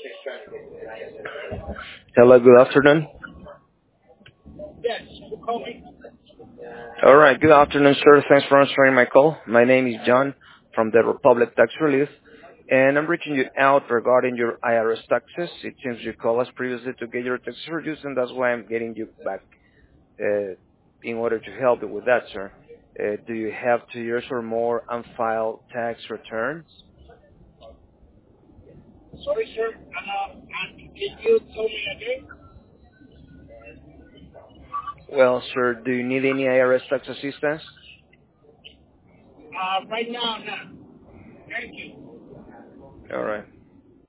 Hello, good afternoon. Yes, you call me. All right, good afternoon, sir. Thanks for answering my call. My name is John from the Republic Tax Relief, and I'm reaching you out regarding your IRS taxes. It seems you called us previously to get your taxes reduced, and that's why I'm getting you back in order to help you with that, sir. Do you have 2 years or more unfiled tax returns? Sorry, sir. And can you tell me again? Well, sir, do you need any IRS tax assistance? Right now, no. Thank you. All right.